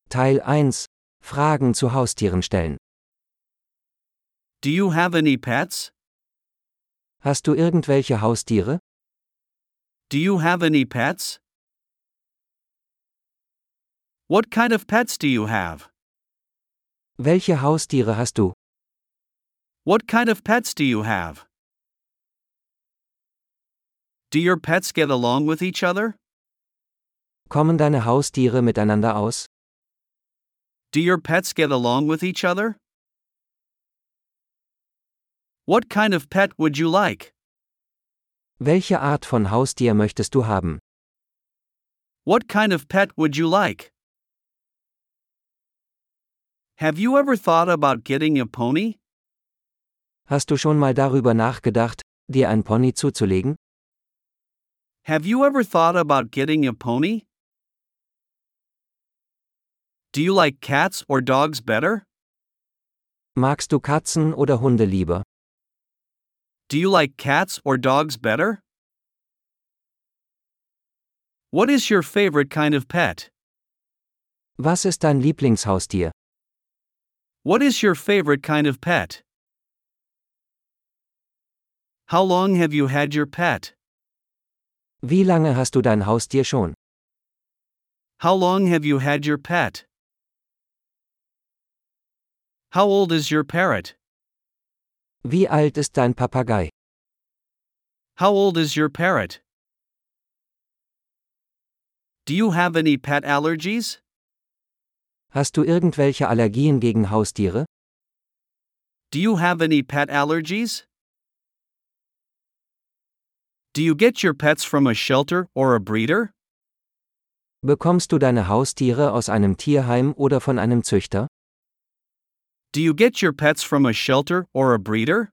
Teil 1. Fragen zu Haustieren stellen. Do you have any pets? Hast du irgendwelche Haustiere? Do you have any pets? What kind of pets do you have? Welche Haustiere hast du? What kind of pets do you have? Do your pets get along with each other? Kommen deine Haustiere miteinander aus? Do your pets get along with each other? What kind of pet would you like? Welche Art von Haustier möchtest du haben? What kind of pet would you like? Have you ever thought about getting a pony? Hast du schon mal darüber nachgedacht, dir ein Pony zuzulegen? Have you ever thought about getting a pony? Do you like cats or dogs better? Magst du Katzen oder Hunde lieber? Do you like cats or dogs better? What is your favorite kind of pet? Was ist dein Lieblingshaustier? What is your favorite kind of pet? How long have you had your pet? Wie lange hast du dein Haustier schon? How long have you had your pet? How old is your parrot? Wie alt ist dein Papagei? How old is your parrot? Do you have any pet allergies? Hast du irgendwelche Allergien gegen Haustiere? Do you have any pet allergies? Do you get your pets from a shelter or a breeder? Bekommst du deine Haustiere aus einem Tierheim oder von einem Züchter? Do you get your pets from a shelter or a breeder?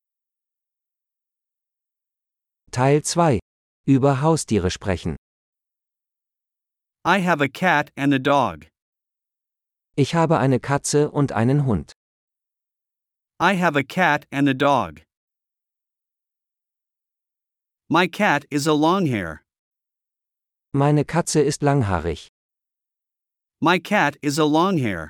Teil 2. Über Haustiere sprechen. I have a cat and a dog. Ich habe eine Katze und einen Hund. I have a cat and a dog. My cat is a longhair. Meine Katze ist langhaarig. My cat is a longhair.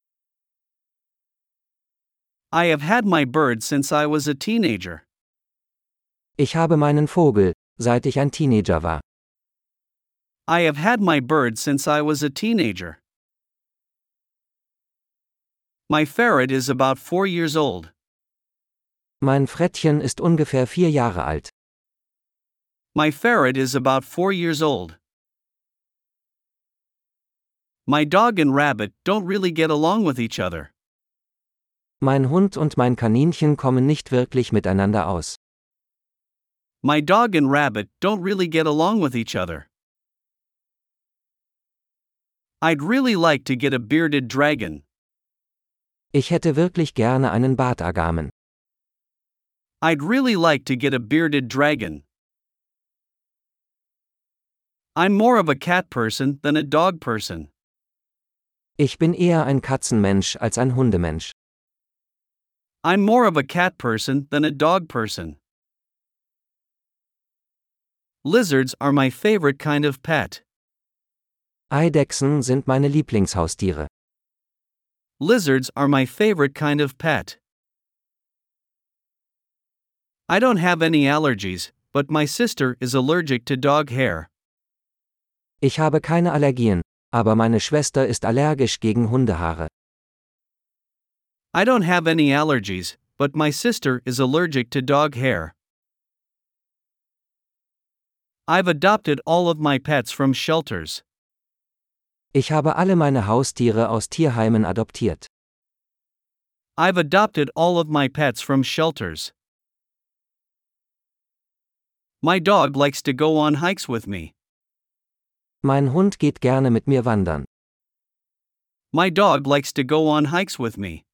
I have had my bird since I was a teenager. Ich habe meinen Vogel, seit ich ein Teenager war. I have had my bird since I was a teenager. My ferret is about 4 years old. Mein Frettchen ist ungefähr 4 Jahre alt. My ferret is about 4 years old. My dog and rabbit don't really get along with each other. Mein Hund und mein Kaninchen kommen nicht wirklich miteinander aus. My dog and rabbit don't really get along with each other. I'd really like to get a bearded dragon. Ich hätte wirklich gerne einen Bartagamen. I'd really like to get a bearded dragon. I'm more of a cat person than a dog person. Ich bin eher ein Katzenmensch als ein Hundemensch. I'm more of a cat person than a dog person. Lizards are my favorite kind of pet. Eidechsen sind meine Lieblingshaustiere. Lizards are my favorite kind of pet. I don't have any allergies, but my sister is allergic to dog hair. Ich habe keine Allergien, aber meine Schwester ist allergisch gegen Hundehaare. I don't have any allergies, but my sister is allergic to dog hair. I've adopted all of my pets from shelters. Ich habe alle meine Haustiere aus Tierheimen adoptiert. I've adopted all of my pets from shelters. My dog likes to go on hikes with me. Mein Hund geht gerne mit mir wandern. My dog likes to go on hikes with me.